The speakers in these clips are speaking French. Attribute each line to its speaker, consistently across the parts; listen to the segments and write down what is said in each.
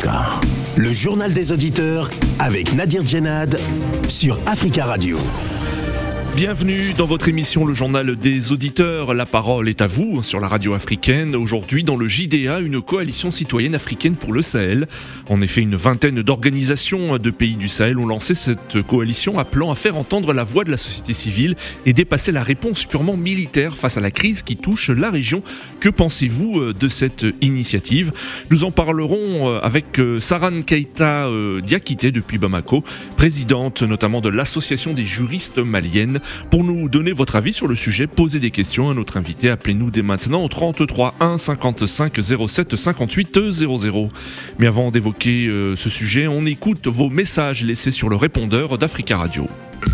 Speaker 1: Africa, le journal des auditeurs avec Nadir Djenad sur Africa Radio.
Speaker 2: Bienvenue dans votre émission Le Journal des Auditeurs. La parole est à vous sur la radio africaine. Aujourd'hui, dans le JDA, une coalition citoyenne africaine pour le Sahel. En effet, une vingtaine d'organisations de pays du Sahel ont lancé cette coalition appelant à faire entendre la voix de la société civile et dépasser la réponse purement militaire face à la crise qui touche la région. Que pensez-vous de cette initiative ? Nous en parlerons avec Saran Keita Diakité depuis Bamako, présidente notamment de l'association des juristes maliennes. Pour nous donner votre avis sur le sujet, posez des questions à notre invité. Appelez-nous dès maintenant au 33 1 55 07 58 00. Mais avant d'évoquer ce sujet, on écoute vos messages laissés sur le répondeur d'Africa Radio.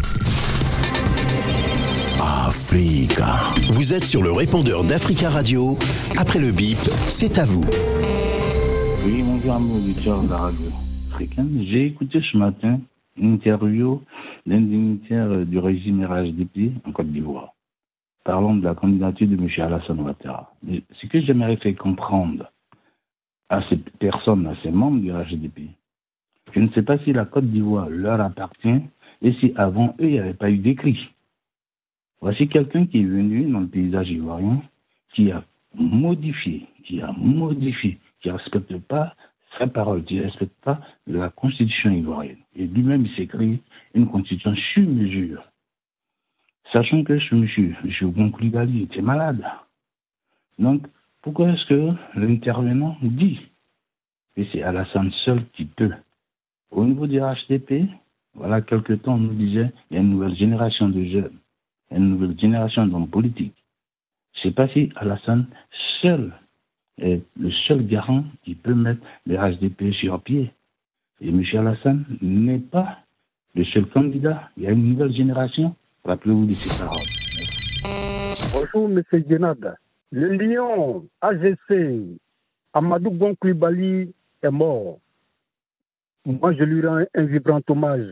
Speaker 1: Africa. Vous êtes sur le répondeur d'Africa Radio. Après le bip, c'est à vous.
Speaker 3: Oui, bonjour à mes auditeurs de la radio africaine. J'ai écouté ce matin une interview d'un dignitaire du régime RHDP en Côte d'Ivoire, parlant de la candidature de M. Alassane Ouattara. Mais ce que j'aimerais faire comprendre à ces personnes, à ces membres du RHDP, je ne sais pas si la Côte d'Ivoire leur appartient et si avant eux, il n'y avait pas eu d'écrit. Voici quelqu'un qui est venu dans le paysage ivoirien, qui a modifié, qui ne respecte pas sa parole, qui ne respecte pas la constitution ivoirienne. Et lui-même, il s'écrit une constitution sur mesure. Sachant que ce monsieur, M. Goncoulibaly, était malade. Donc, pourquoi est-ce que l'intervenant dit que c'est Alassane seul qui peut? Au niveau du HDP, voilà, quelque temps, on nous disait il y a une nouvelle génération de jeunes, il y a une nouvelle génération d'hommes politiques. Je ne sais pas si Alassane seul est le seul garant qui peut mettre les HDP sur pied. Et M. Alassane n'est pas le seul candidat. Il y a une nouvelle génération. Rappelez-vous de ces paroles.
Speaker 4: Bonjour, M. Djenad. Le lion AGC, Amadou Goncoulibaly, est mort. Moi, je lui rends un vibrant hommage.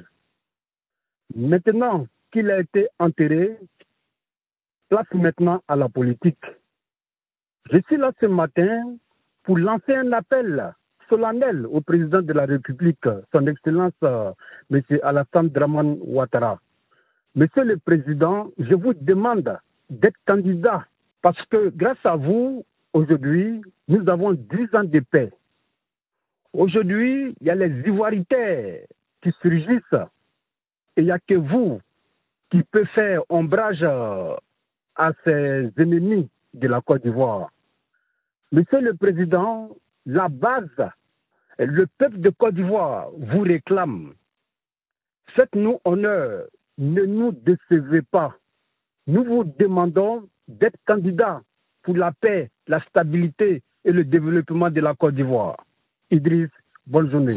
Speaker 4: Maintenant qu'il a été enterré, place maintenant à la politique. Je suis là ce matin pour lancer un appel solennel au président de la République, son Excellence M. Alassane Dramane Ouattara. Monsieur le Président, je vous demande d'être candidat parce que grâce à vous, aujourd'hui, nous avons 10 ans de paix. Aujourd'hui, il y a les ivoiritaires qui surgissent et il n'y a que vous qui peut faire ombrage à ces ennemis de la Côte d'Ivoire. Monsieur le Président, la base, le peuple de Côte d'Ivoire vous réclame. Faites-nous honneur, ne nous décevez pas. Nous vous demandons d'être candidat pour la paix, la stabilité et le développement de la Côte d'Ivoire. Idriss, bonne journée.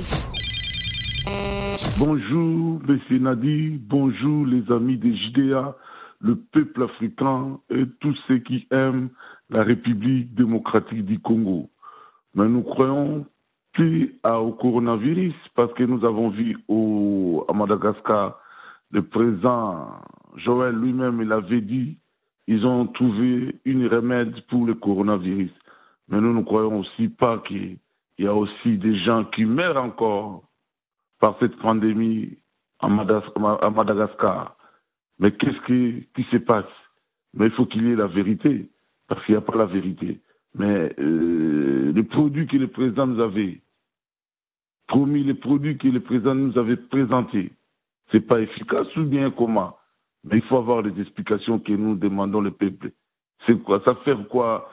Speaker 5: Bonjour, M. Nadi, bonjour les amis des JDA, le peuple africain et tous ceux qui aiment la République démocratique du Congo. Mais nous croyons plus au coronavirus parce que nous avons vu à Madagascar, le président Joël lui-même, il avait dit ils ont trouvé une remède pour le coronavirus. Mais nous ne croyons aussi pas qu'il y a aussi des gens qui meurent encore par cette pandémie à Madagascar. Mais qu'est-ce qui se passe? Mais il faut qu'il y ait la vérité, parce qu'il n'y a pas la vérité. Mais les produits que le président nous avait promis, les produits que le président nous avait présentés, ce n'est pas efficace ou bien comment? Mais il faut avoir les explications que nous demandons le peuple. C'est quoi? Ça fait quoi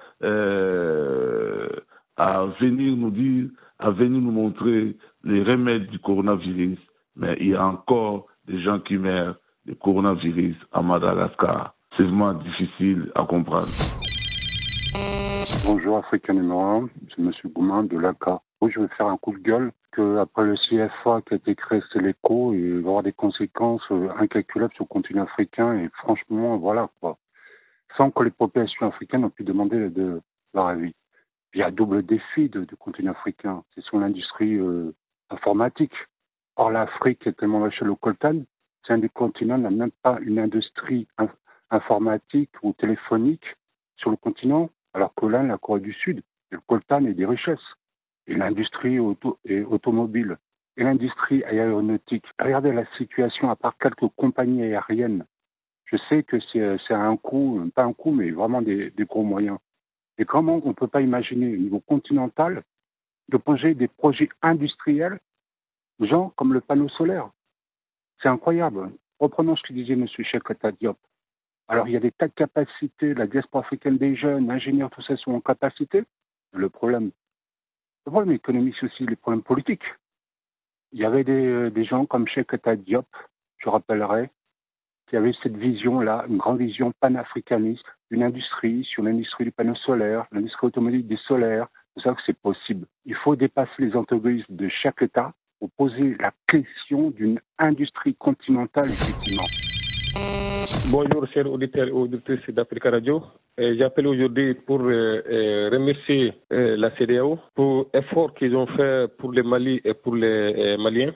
Speaker 5: à venir nous dire, à venir nous montrer les remèdes du coronavirus? Mais il y a encore des gens qui meurent du coronavirus à Madagascar. C'est vraiment difficile à comprendre.
Speaker 6: Bonjour Africain numéro 1, c'est M. Gouman de l'ACA. Je vais faire un coup de gueule qu'après le CFA qui a été créé, c'est l'écho, et il va y avoir des conséquences incalculables sur le continent africain. Et franchement, voilà quoi. Sans que les populations africaines ont pu demander de leur avis. Il y a un double défi du continent africain, c'est son industrie informatique. Or, l'Afrique est tellement lâchée le coltan, c'est un des continents n'a même pas une industrie informatique ou téléphonique sur le continent, alors que là, la Corée du Sud, le coltan et des richesses. et l'industrie automobile et l'industrie aéronautique. Regardez la situation, à part quelques compagnies aériennes. Je sais que c'est un coût, pas un coût, mais vraiment des gros moyens. Et comment on ne peut pas imaginer au niveau continental de poser des projets industriels, genre comme le panneau solaire. C'est incroyable. Reprenons ce que disait M. Cheikh Anta Diop. Alors, il y a des tas de capacités, la diaspora africaine des jeunes, ingénieurs, tout ça sont en capacité. Le problème économique, c'est aussi les problèmes politiques. Il y avait des gens comme Cheikh Anta Diop, je rappellerai, qui avaient cette vision-là, une grande vision panafricaniste, d'une industrie, sur l'industrie du panneau solaire, l'industrie automobile des solaires. C'est ça que c'est possible. Il faut dépasser les antagonismes de chaque État pour poser la question d'une industrie continentale, effectivement.
Speaker 7: Bonjour, chers auditeurs et auditrices d'Africa Radio. J'appelle aujourd'hui pour remercier la CEDEAO pour l'effort qu'ils ont fait pour le Mali et pour les Maliens.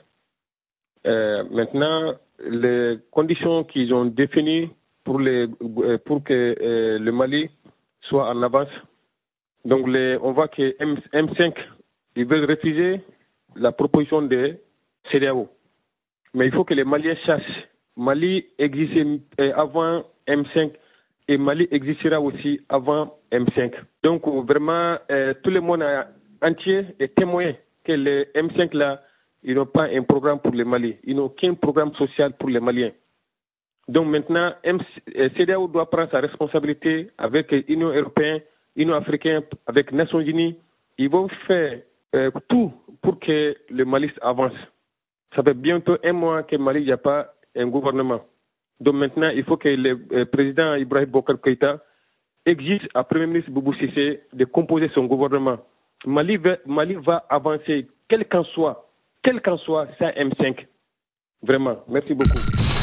Speaker 7: Maintenant, les conditions qu'ils ont définies pour que le Mali soit en avance. Donc, on voit que M5, ils veulent refuser la proposition de CEDEAO. Mais il faut que les Maliens sachent. Mali existait avant M5 et Mali existera aussi avant M5. Donc, vraiment, tout le monde entier est témoin que les M5 là, ils n'ont pas un programme pour le Mali. Ils n'ont aucun programme social pour les Maliens. Donc maintenant, CEDEAO doit prendre sa responsabilité avec l'Union européenne, l'Union africaine, avec les Nations Unies. Ils vont faire tout pour que le Mali avance. Ça fait bientôt 1 mois que le Mali n'y a pas un gouvernement. Donc maintenant, il faut que le président Ibrahim Boubacar Keïta exige à Premier ministre Boubou Cissé de composer son gouvernement. Mali va avancer, quel qu'en soit ça M5. Vraiment, merci beaucoup.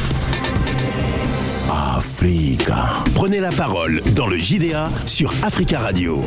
Speaker 1: Africa. Prenez la parole dans le JDA sur Africa Radio.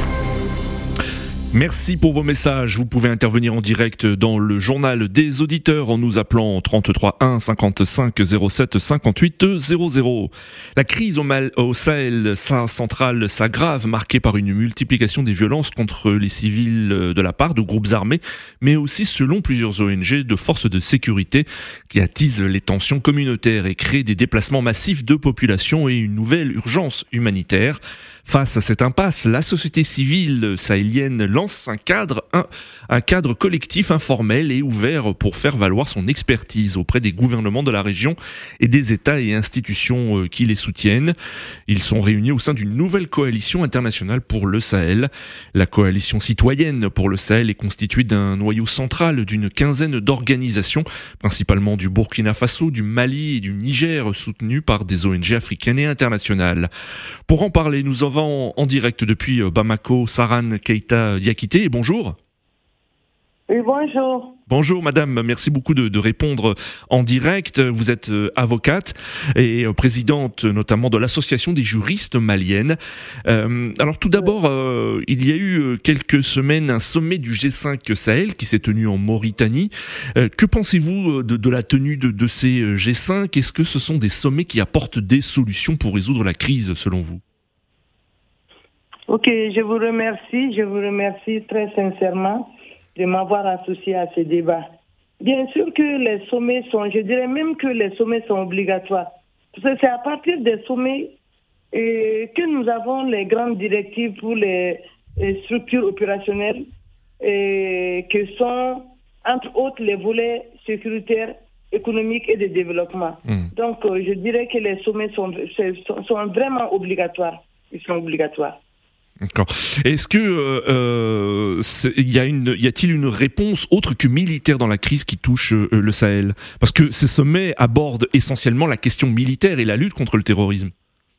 Speaker 2: Merci pour vos messages. Vous pouvez intervenir en direct dans le journal des auditeurs en nous appelant 33 1 55 07 58 00. La crise au Sahel central s'aggrave, marquée par une multiplication des violences contre les civils de la part de groupes armés, mais aussi, selon plusieurs ONG, de forces de sécurité qui attisent les tensions communautaires et créent des déplacements massifs de population et une nouvelle urgence humanitaire. Face à cette impasse, la société civile sahélienne lance un cadre collectif informel et ouvert pour faire valoir son expertise auprès des gouvernements de la région et des États et institutions qui les soutiennent. Ils sont réunis au sein d'une nouvelle coalition internationale pour le Sahel. La coalition citoyenne pour le Sahel est constituée d'un noyau central d'une quinzaine d'organisations, principalement du Burkina Faso, du Mali et du Niger, soutenues par des ONG africaines et internationales. Pour en parler, nous avons en direct depuis Bamako, Saran Keita Diakité. Bonjour.
Speaker 8: Oui, bonjour.
Speaker 2: Bonjour madame, merci beaucoup de répondre en direct. Vous êtes avocate et présidente notamment de l'association des juristes maliennes. Alors tout d'abord, il y a eu quelques semaines un sommet du G5 Sahel qui s'est tenu en Mauritanie. Que pensez-vous de la tenue de ces G5 ? Est-ce que ce sont des sommets qui apportent des solutions pour résoudre la crise selon vous ?
Speaker 8: Ok, je vous remercie très sincèrement de m'avoir associé à ce débat. Bien sûr que les sommets je dirais même que les sommets sont obligatoires. Parce que c'est à partir des sommets que nous avons les grandes directives pour les structures opérationnelles que sont, entre autres, les volets sécuritaires, économiques et de développement. Donc, je dirais que les sommets sont vraiment obligatoires. Ils sont obligatoires.
Speaker 2: D'accord. Est-ce que y a-t-il une réponse autre que militaire dans la crise qui touche le Sahel ? Parce que ces sommets abordent essentiellement la question militaire et la lutte contre le terrorisme.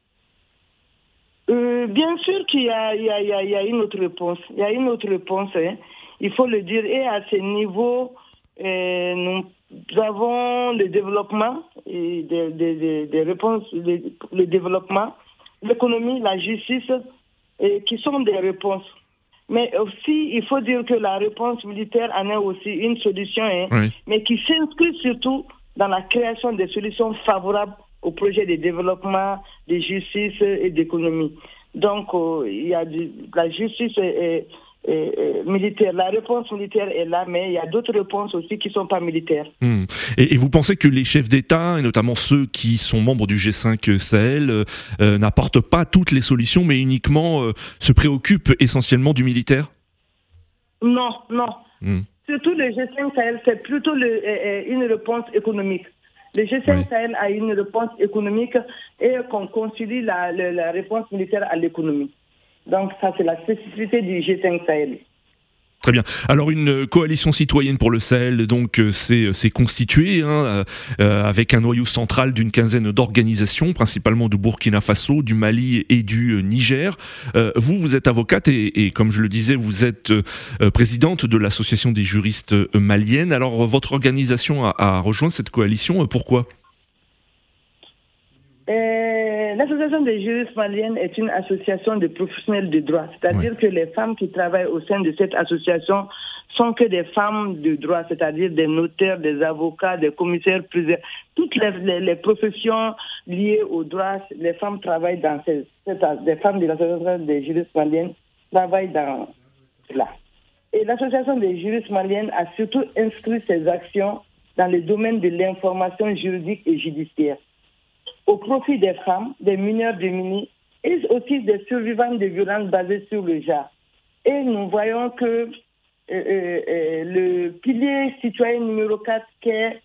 Speaker 8: Bien sûr qu'il y a une autre réponse. Il y a une autre réponse. Il faut le dire. Et à ce niveau, nous avons le développement, et des réponses, le développement, l'économie, la justice, qui sont des réponses. Mais aussi, il faut dire que la réponse militaire en est aussi une solution, oui, mais qui s'inscrit surtout dans la création de solutions favorables aux projets de développement, de justice et d'économie. Donc, il y a la justice militaire. La réponse militaire est là, mais il y a d'autres réponses aussi qui ne sont pas militaires.
Speaker 2: Et vous pensez que les chefs d'État, et notamment ceux qui sont membres du G5 Sahel, n'apportent pas toutes les solutions, mais uniquement se préoccupent essentiellement du militaire ?
Speaker 8: Non. Surtout le G5 Sahel, c'est plutôt une réponse économique. Le G5 Sahel a une réponse économique et qu'on concilie la réponse militaire à l'économie. Donc ça, c'est la spécificité du G5 Sahel.
Speaker 2: Très bien. Alors une coalition citoyenne pour le Sahel, donc c'est constitué avec un noyau central d'une quinzaine d'organisations, principalement du Burkina Faso, du Mali et du Niger. Vous êtes avocate et comme je le disais, vous êtes présidente de l'association des juristes maliennes. Alors votre organisation a rejoint cette coalition. Pourquoi ?
Speaker 8: L'association des juristes maliennes est une association de professionnels de droit, c'est-à-dire que les femmes qui travaillent au sein de cette association sont que des femmes de droit, c'est-à-dire des notaires, des avocats, des commissaires priseurs, toutes les professions liées au droit. Les femmes travaillent dans les femmes de l'association des juristes maliennes travaillent dans cela. Et l'association des juristes maliennes a surtout inscrit ses actions dans le domaine de l'information juridique et judiciaire, au profit des femmes, des mineurs démunis et aussi des survivants de violences basées sur le genre. Et nous voyons que le pilier citoyen numéro 4, qui est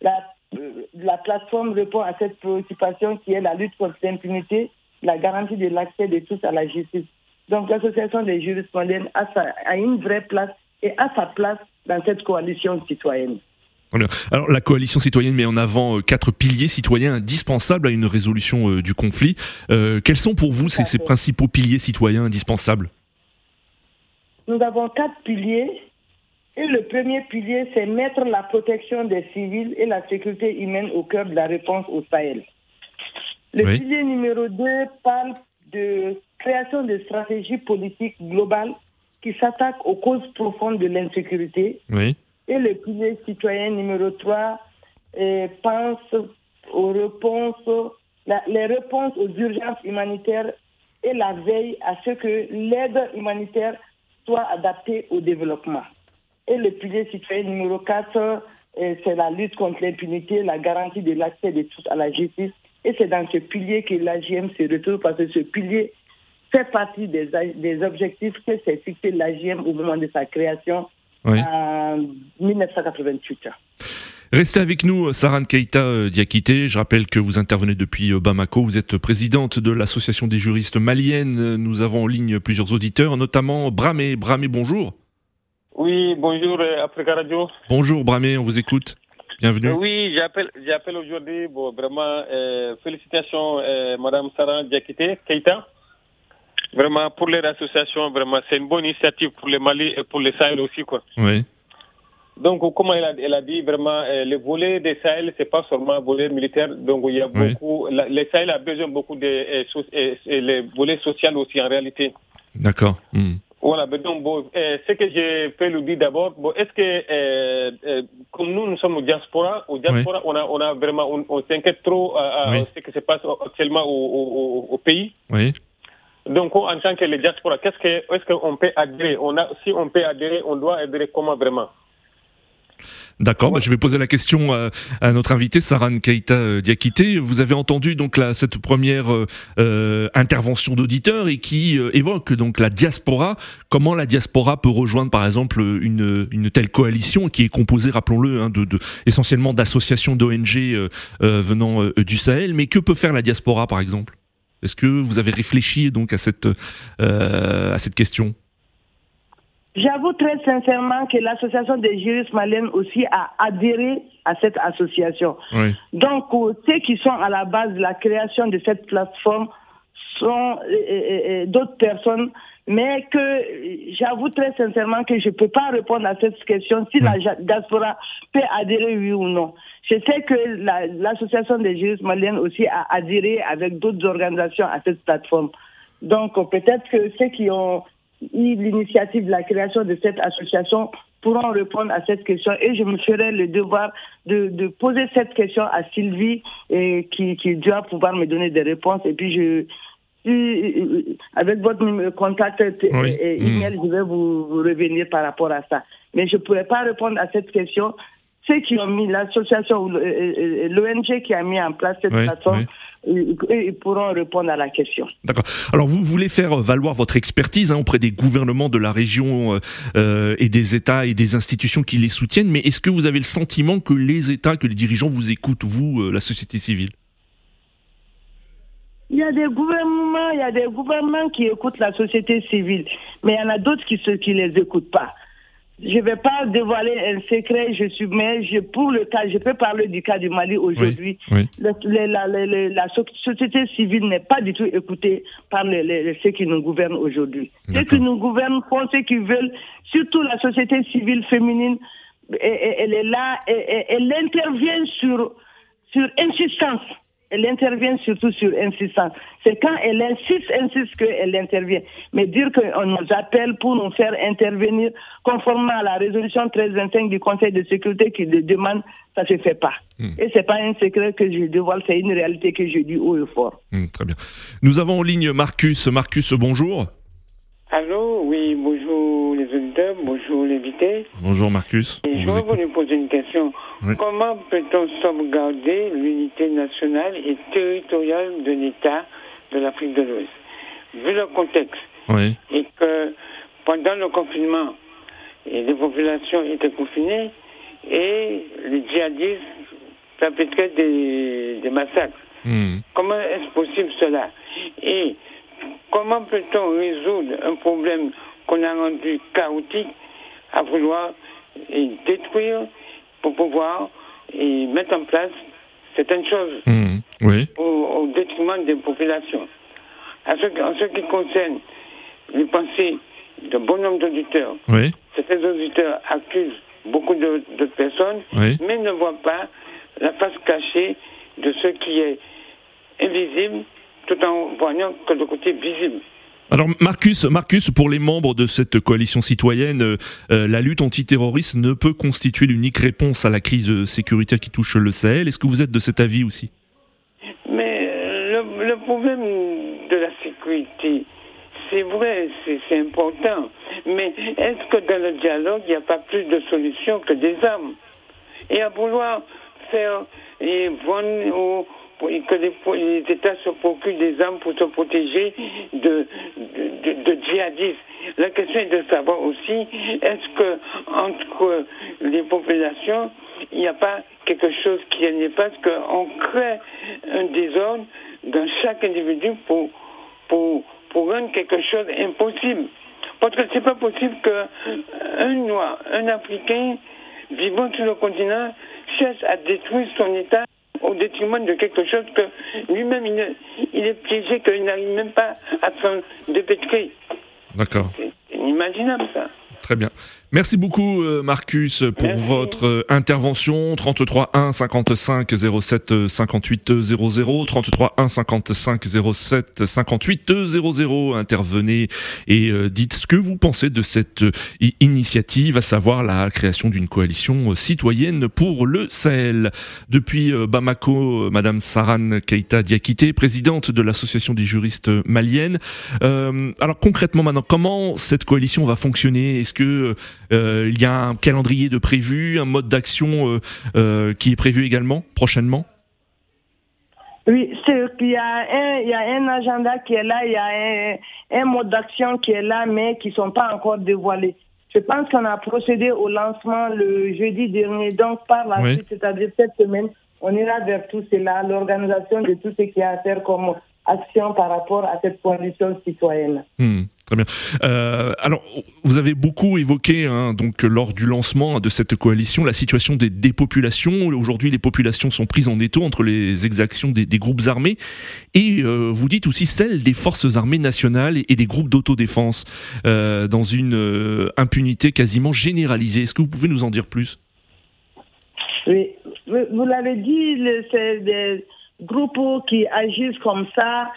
Speaker 8: la plateforme, répond à cette préoccupation qui est la lutte contre l'impunité, la garantie de l'accès de tous à la justice. Donc l'association des juristes maliennes a une vraie place et a sa place dans cette coalition citoyenne.
Speaker 2: Alors la coalition citoyenne met en avant 4 piliers citoyens indispensables à une résolution du conflit. Quels sont pour vous ces principaux piliers citoyens indispensables ?
Speaker 8: Nous avons 4 piliers. Et le premier pilier, c'est mettre la protection des civils et la sécurité humaine au cœur de la réponse au Sahel. Le pilier numéro 2 parle de création de stratégies politiques globales qui s'attaquent aux causes profondes de l'insécurité. Et le pilier citoyen numéro 3 pense aux réponses, les réponses aux urgences humanitaires et la veille à ce que l'aide humanitaire soit adaptée au développement. Et le pilier citoyen numéro 4, c'est la lutte contre l'impunité, la garantie de l'accès de tous à la justice. Et c'est dans ce pilier que l'AJM se retrouve, parce que ce pilier fait partie des objectifs que s'est fixé l'AJM au moment de sa création. En 1988.
Speaker 2: Restez avec nous, Sarane Keita Diakité. Je rappelle que vous intervenez depuis Bamako. Vous êtes présidente de l'association des juristes maliennes. Nous avons en ligne plusieurs auditeurs, notamment Bramé. Bramé, bonjour.
Speaker 7: Oui, bonjour Africa Radio.
Speaker 2: Bonjour Bramé, on vous écoute. Bienvenue.
Speaker 7: Oui, j'appelle aujourd'hui. Bon, vraiment, félicitations Madame Sarane Diakité Keita. Vraiment, pour les associations, vraiment, c'est une bonne initiative pour le Mali et pour le Sahel aussi, quoi.
Speaker 2: Oui.
Speaker 7: Donc, comme elle a dit, vraiment, le volet des Sahel, c'est pas seulement un volet militaire. Donc, il y a beaucoup, le Sahel a besoin beaucoup les volets sociaux aussi, en réalité.
Speaker 2: D'accord.
Speaker 7: Voilà, mais donc, bon, ce que je peux lui dire d'abord, bon, est-ce que, comme nous sommes au diaspora, on a vraiment, on s'inquiète trop à ce qui se passe actuellement au pays.
Speaker 2: Oui.
Speaker 7: Donc, en tant que les diaspora, est-ce qu'on peut adhérer? Si on peut adhérer, on doit adhérer comment vraiment?
Speaker 2: D'accord, je vais poser la question à notre invité Sarane Keita Diakité. Vous avez entendu donc cette première intervention d'auditeur et qui évoque donc la diaspora. Comment la diaspora peut rejoindre par exemple une telle coalition qui est composée, rappelons-le, essentiellement d'associations d'ONG venant du Sahel. Mais que peut faire la diaspora par exemple? Est-ce que vous avez réfléchi donc à cette question?
Speaker 8: J'avoue très sincèrement que l'association des juristes maliennes aussi a adhéré à cette association.
Speaker 2: Oui.
Speaker 8: Donc, ceux qui sont à la base de la création de cette plateforme sont d'autres personnes, mais que j'avoue très sincèrement que je ne peux pas répondre à cette question si la diaspora peut adhérer oui ou non. Je sais que l'association des juristes maliennes aussi a adhéré avec d'autres organisations à cette plateforme. Donc, peut-être que ceux qui ont eu l'initiative de la création de cette association pourront répondre à cette question et je me ferai le devoir de poser cette question à Sylvie qui doit pouvoir me donner des réponses et puis avec votre contact email, je vais vous revenir par rapport à ça. Mais je ne pourrais pas répondre à cette question. Ceux qui ont mis l'association, l'ONG qui a mis en place cette plateforme, ils pourront répondre à la question.
Speaker 2: D'accord. Alors vous voulez faire valoir votre expertise auprès des gouvernements de la région et des États et des institutions qui les soutiennent, mais est-ce que vous avez le sentiment que les États, que les dirigeants vous écoutent, vous, la société civile ?
Speaker 8: Il y a des gouvernements qui écoutent la société civile, mais il y en a d'autres qui les écoutent pas. Je ne vais pas dévoiler un secret, pour le cas, je peux parler du cas du Mali aujourd'hui. La société civile n'est pas du tout écoutée par ceux qui nous gouvernent aujourd'hui. Ceux qui nous gouvernent font ce qu'ils veulent, surtout la société civile féminine, elle est là, elle intervient sur insistance. Elle intervient surtout sur insistance. C'est quand elle insiste qu'elle intervient. Mais dire qu'on nous appelle pour nous faire intervenir conformément à la résolution 1325 du Conseil de sécurité qui le demande, ça ne se fait pas. Et ce n'est pas un secret que je dévoile, c'est une réalité que je dis haut et fort.
Speaker 2: Très bien. Nous avons en ligne Marcus. Marcus, bonjour.
Speaker 9: Allô, oui, bonjour les auditeurs, bonjour l'invité.
Speaker 2: Bonjour Marcus.
Speaker 9: Et je voudrais vous poser une question. Oui. Comment peut-on sauvegarder l'unité nationale et territoriale de l'État de l'Afrique de l'Ouest, vu le contexte, et que pendant le confinement, les populations étaient confinées et les djihadistes perpétraient des massacres. Comment est-ce possible cela? Et comment peut-on résoudre un problème qu'on a rendu chaotique à vouloir détruire pour pouvoir mettre en place certaines choses au détriment des populations? En ce qui concerne les pensées de bon nombre d'auditeurs, certains auditeurs accusent beaucoup de personnes, mais ne voient pas la face cachée de ce qui est invisible, tout en voyant que le côté visible.
Speaker 2: Alors Marcus, pour les membres de cette coalition citoyenne, la lutte antiterroriste ne peut constituer l'unique réponse à la crise sécuritaire qui touche le Sahel. Est-ce que vous êtes de cet avis aussi?
Speaker 9: Mais le problème de la sécurité, c'est vrai, c'est important. Mais est-ce que dans le dialogue, il n'y a pas plus de solutions que des armes? Et à vouloir faire vendre que les États se procurent des armes pour se protéger de djihadistes. La question est de savoir aussi, est-ce que entre les populations, il n'y a pas quelque chose qui est néfaste, qu'on crée un désordre dans chaque individu pour rendre quelque chose impossible. Parce que c'est pas possible qu'un Noir, un Africain vivant sur le continent cherche à détruire son État au détriment de quelque chose que lui-même il est piégé, qu'il n'arrive même pas à s'en dépêtrer.
Speaker 2: D'accord.
Speaker 9: C'est inimaginable ça.
Speaker 2: Très bien. Merci beaucoup Marcus pour votre intervention. 33 1 55 07 58 00 33 1 55 07 58 00. Intervenez et dites ce que vous pensez de cette initiative, à savoir la création d'une coalition citoyenne pour le Sahel. Depuis Bamako, Madame Sarane Keita Diakité, présidente de l'association des juristes maliennes. Alors concrètement maintenant, comment cette coalition va fonctionner? Est-ce que il y a un calendrier de prévu, un mode d'action qui est prévu également prochainement?
Speaker 8: Oui, il y a un agenda qui est là, il y a un mode d'action qui est là, mais qui ne sont pas encore dévoilés. Je pense qu'on a procédé au lancement le jeudi dernier, donc par la suite, c'est-à-dire cette semaine, on ira vers tout cela, l'organisation de tout ce qu'il y a à faire comme action par rapport à cette coalition citoyenne.
Speaker 2: Très bien. Alors, vous avez beaucoup évoqué, donc lors du lancement de cette coalition, la situation des populations. Aujourd'hui, les populations sont prises en étau entre les exactions des groupes armés, et vous dites aussi celle des forces armées nationales et des groupes d'autodéfense, dans une impunité quasiment généralisée. Est-ce que vous pouvez nous en dire plus?
Speaker 8: Oui, vous l'avez dit, c'est des groupes qui agissent comme ça,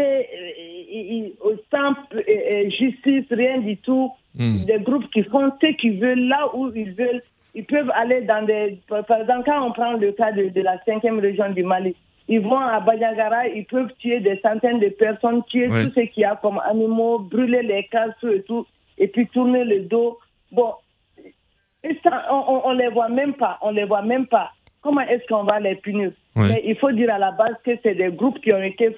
Speaker 8: et sans justice, rien du tout. Des groupes qui font ce qu'ils veulent, là où ils veulent. Ils peuvent aller dans par exemple, quand on prend le cas de la 5e région du Mali, Ils vont à Bandiagara, ils peuvent tuer des centaines de personnes, tuer tout ce qu'il y a comme animaux, brûler les cases et tout, et puis tourner le dos. Bon, et ça, on les voit même pas, Comment est-ce qu'on va les punir? Mais il faut dire à la base que c'est des groupes qui ont été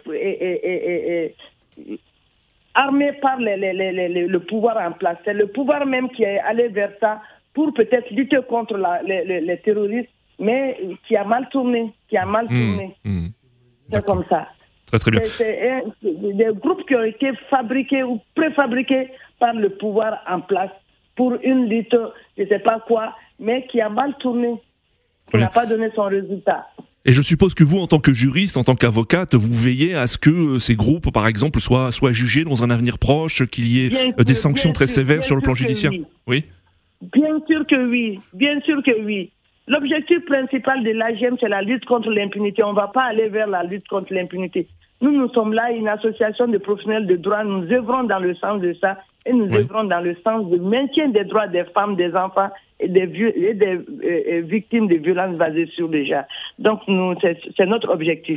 Speaker 8: armés par le pouvoir en place. C'est le pouvoir même qui est allé vers ça pour peut-être lutter contre les terroristes, mais qui a mal tourné. C'est comme ça.
Speaker 2: Très très bien.
Speaker 8: C'est des groupes qui ont été fabriqués ou préfabriqués par le pouvoir en place pour une lutte, je ne sais pas quoi, mais qui a mal tourné, qui n'a pas donné son résultat.
Speaker 2: Et je suppose que vous, en tant que juriste, en tant qu'avocate, vous veillez à ce que ces groupes, par exemple, soient jugés dans un avenir proche, qu'il y ait des sanctions très sévères sur le plan judiciaire. Oui.
Speaker 8: Bien sûr que oui. L'objectif principal de l'AGM, c'est la lutte contre l'impunité. On ne va pas aller vers la lutte contre l'impunité. Nous sommes là, une association de professionnels de droit. Nous œuvrons dans le sens de ça et nous œuvrons dans le sens du maintien des droits des femmes, des enfants et des victimes de violences basées sur le genre. Donc, c'est notre objectif.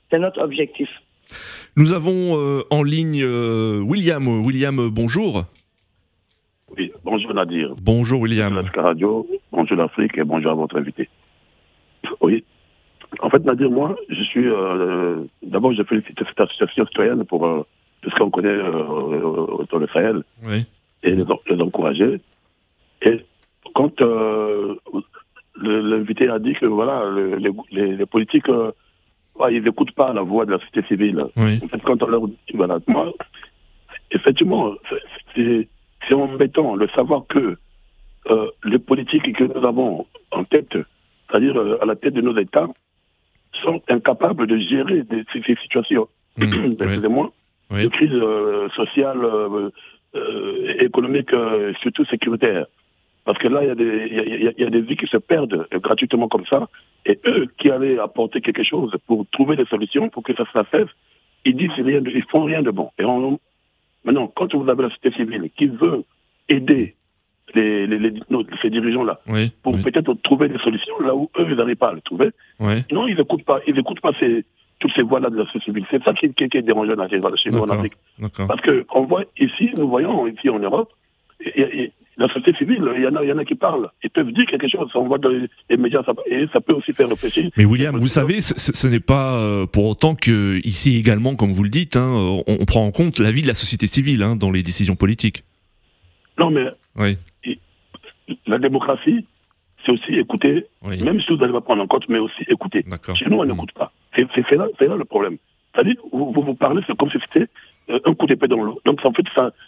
Speaker 2: Nous avons en ligne William. William, bonjour.
Speaker 10: Oui, bonjour Nadir.
Speaker 2: Bonjour William.
Speaker 10: Bonjour Africa Radio, bonjour l'Afrique et bonjour à votre invité. Oui, en fait Nadir, moi, je suis... d'abord, je félicite cette association citoyenne pour tout ce qu'on connaît dans le Sahel et les encourager. Et quand l'invité a dit que voilà, les politiques, ils n'écoutent pas la voix de la société civile. En fait, quand on leur dit, voilà, moi, effectivement, c'est embêtant de savoir que les politiques que nous avons en tête, c'est-à-dire à la tête de nos États, sont incapables de gérer ces situations, excusez-moi, de crise sociale, économique, surtout sécuritaire. Parce que là, il y a des vies qui se perdent gratuitement comme ça, et eux qui allaient apporter quelque chose pour trouver des solutions, pour que ça se cesse, ils disent ils font rien de bon. Et maintenant, quand vous avez la société civile qui veut aider ces dirigeants-là pour peut-être trouver des solutions là où eux, ils n'arrivent pas à le trouver, non, ils n'écoutent pas toutes ces voix-là de la société civile. C'est ça qui est dérangeant chez nous en Afrique. Parce que nous voyons ici en Europe, la société civile, il y en a qui parlent. Ils peuvent dire quelque chose. On voit dans les médias, et ça peut aussi faire réfléchir.
Speaker 2: Mais William, vous savez, ce n'est pas pour autant que ici également, comme vous le dites, on prend en compte l'avis de la société civile dans les décisions politiques.
Speaker 10: Non, mais la démocratie, c'est aussi écouter, même si vous n'allez pas prendre en compte, mais aussi écouter. Chez nous, on n'écoute pas. C'est là le problème. C'est-à-dire, vous parlez, c'est comme si c'était un coup d'épée dans l'eau. Donc, en fait,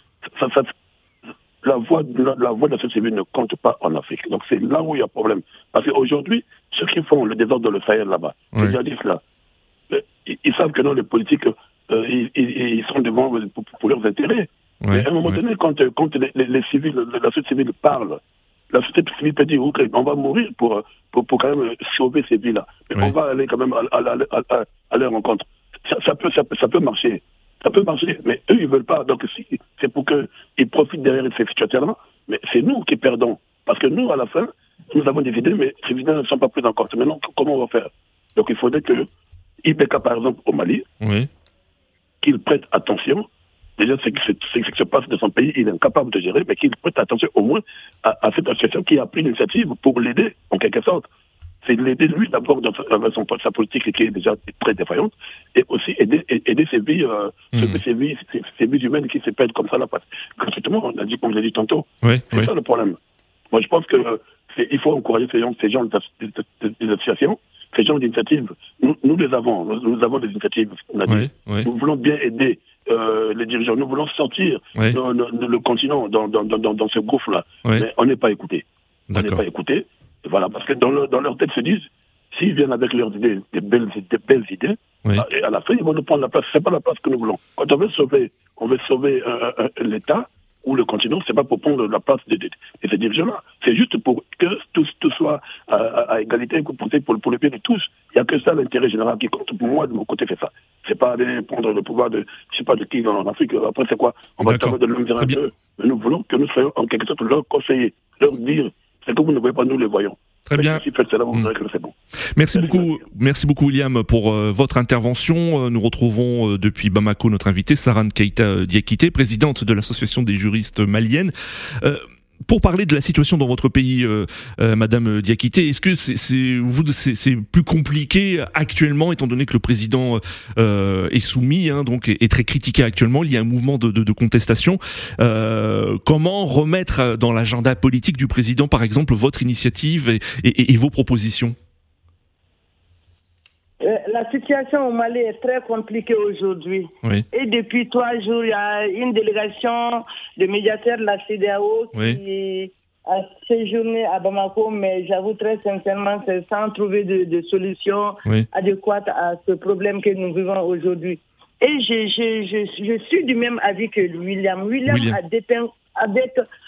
Speaker 10: la voix de la société civile ne compte pas en Afrique. Donc, c'est là où il y a problème. Parce qu'aujourd'hui, ceux qui font le désordre dans le Sahel là-bas, les djihadistes là, ils savent que non, les politiques, ils sont devant pour leurs intérêts. Mais à un moment donné, quand les civils, la société civile parle, la société civile peut dire ok, on va mourir pour quand même sauver ces vies-là. Mais on va aller quand même à leur rencontre. Ça peut marcher. Ça peut marcher, mais eux, ils veulent pas. Donc, c'est pour qu'ils profitent derrière ces situations-là. Mais c'est nous qui perdons. Parce que nous, à la fin, nous avons des idées, mais ces idées ne sont pas prises en compte. Maintenant, comment on va faire? Donc, il faudrait que IBK, par exemple, au Mali, qu'il prête attention. Déjà, ce qui se passe dans son pays, il est incapable de gérer, mais qu'il prête attention au moins à cette association qui a pris l'initiative pour l'aider, en quelque sorte. C'est l'aider, lui, d'abord, dans sa politique qui est déjà très défaillante, et aussi aider ces vies, ces vies humaines qui se perdent comme ça, là, gratuitement, on a dit, comme je l'ai dit tantôt. C'est ça le problème. Moi, je pense qu'il faut encourager ces gens des associations, ces gens d'initiatives. Nous les avons, nous avons des initiatives, on a dit. Nous voulons bien aider les dirigeants, nous voulons sortir le continent dans ce gouffre-là. Mais on n'est pas écouté. On n'est pas écouté. Voilà, parce que dans leur tête se disent, s'ils viennent avec leurs idées, des belles idées, et à la fin, ils vont nous prendre la place. C'est pas la place que nous voulons. Quand on veut sauver l'État ou le continent, c'est pas pour prendre la place de ces dirigeants-là. C'est juste pour que tout soit à égalité, pour le bien de tous. Il n'y a que ça l'intérêt général qui compte. Pour moi, de mon côté, c'est ça. C'est pas aller prendre le pouvoir de, je sais pas de qui en Afrique. Après, c'est quoi? On va travailler de l'homme vers un peu. Mais nous voulons que nous soyons en quelque sorte leurs conseillers, leur dire C'est que vous ne voyez pas, nous le voyons.
Speaker 2: Très bien.
Speaker 10: Si faites cela, vous verrez que c'est bon.
Speaker 2: Merci beaucoup William pour votre intervention. Nous retrouvons depuis Bamako notre invitée Sarane Keita Diakité, présidente de l'association des juristes maliennes. Pour parler de la situation dans votre pays, Madame Diakité, est-ce que c'est plus compliqué actuellement, étant donné que le président est soumis, donc est très critiqué actuellement, il y a un mouvement de contestation. Comment remettre dans l'agenda politique du président, par exemple, votre initiative et vos propositions ?
Speaker 8: La situation au Mali est très compliquée aujourd'hui. Oui. Et depuis 3 jours, il y a une délégation de médiateurs de la CEDEAO qui a séjourné à Bamako, mais j'avoue très sincèrement, c'est sans trouver de solution adéquate à ce problème que nous vivons aujourd'hui. Et je suis du même avis que William. William a dépeint avec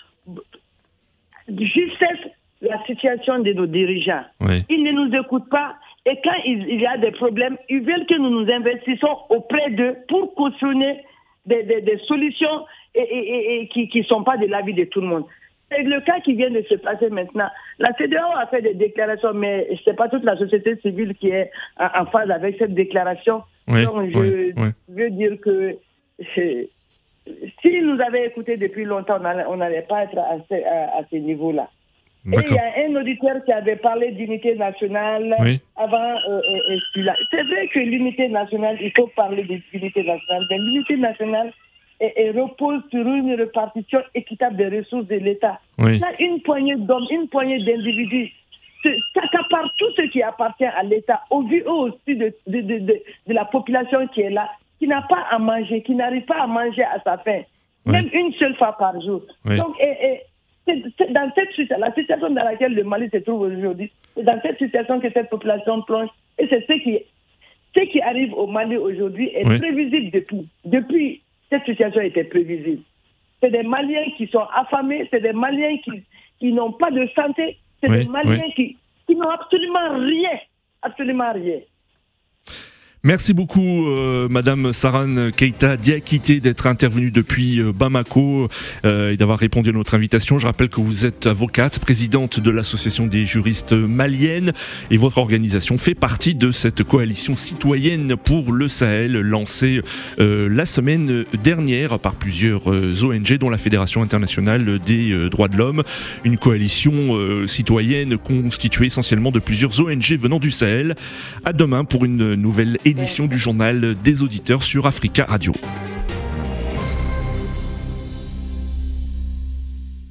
Speaker 8: justesse la situation de nos dirigeants. Oui. Ils ne nous écoutent pas. Et quand il y a des problèmes, ils veulent que nous nous investissons auprès d'eux pour cautionner des solutions qui ne sont pas de l'avis de tout le monde. C'est le cas qui vient de se passer maintenant. La CEDEAO a fait des déclarations, mais ce n'est pas toute la société civile qui est en phase avec cette déclaration. Oui, donc je veux dire que si nous avaient écouté depuis longtemps, on n'allait pas être à ce niveau-là. Et il y a un auditeur qui avait parlé d'unité nationale avant celui-là. C'est vrai que l'unité nationale, il faut parler d'unité nationale, mais l'unité nationale repose sur une répartition équitable des ressources de l'État. Oui. Là, une poignée d'hommes, une poignée d'individus s'accaparent tout ce qui appartient à l'État, au vu aussi de la population qui est là, qui n'a pas à manger, qui n'arrive pas à manger à sa faim, même une seule fois par jour. Donc, c'est dans la situation dans laquelle le Mali se trouve aujourd'hui, c'est dans cette situation que cette population plonge. Et c'est ce qui arrive au Mali aujourd'hui est prévisible depuis. Cette situation était prévisible. C'est des Maliens qui sont affamés, c'est des Maliens qui n'ont pas de santé, c'est des Maliens qui n'ont absolument rien.
Speaker 2: Merci beaucoup, Madame Sarane Keita Diakité, d'être intervenue depuis Bamako et d'avoir répondu à notre invitation. Je rappelle que vous êtes avocate, présidente de l'association des juristes maliennes, et votre organisation fait partie de cette coalition citoyenne pour le Sahel lancée la semaine dernière par plusieurs ONG, dont la Fédération internationale des droits de l'homme. Une coalition citoyenne constituée essentiellement de plusieurs ONG venant du Sahel. À demain pour une nouvelle édition du journal des auditeurs sur Africa Radio.